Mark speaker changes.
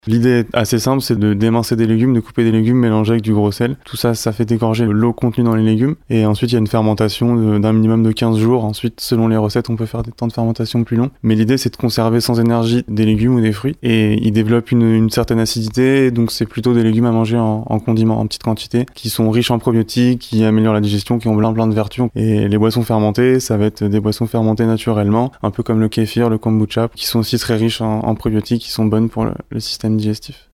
Speaker 1: L'idée est assez simple, c'est de démincer des légumes, de couper des légumes, mélanger avec du gros sel. Tout ça, ça fait dégorger l'eau contenue dans les légumes. Et ensuite, il y a une fermentation d'un minimum de 15 jours. Ensuite, selon les recettes, on peut faire des temps de fermentation plus longs. Mais l'idée, c'est de conserver sans énergie des légumes ou des fruits. Et ils développent une certaine acidité. Donc, c'est plutôt des légumes à manger en condiments, en petite quantité, qui sont riches en probiotiques, qui améliorent la digestion, qui ont plein de vertus. Et les boissons fermentées, ça va être des boissons fermentées naturellement, un peu comme le kéfir, le kombucha, qui sont aussi très riches en probiotiques, qui sont bonnes pour le système digestif.